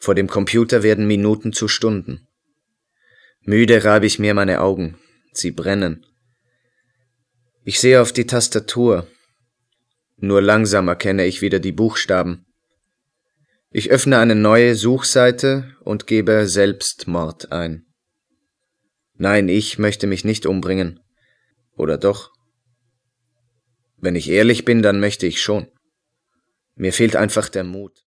Vor dem Computer werden Minuten zu Stunden. Müde reibe ich mir meine Augen. Sie brennen. Ich sehe auf die Tastatur. Nur langsam erkenne ich wieder die Buchstaben. Ich öffne eine neue Suchseite und gebe Selbstmord ein. Nein, ich möchte mich nicht umbringen. Oder doch? Wenn ich ehrlich bin, dann möchte ich schon. Mir fehlt einfach der Mut.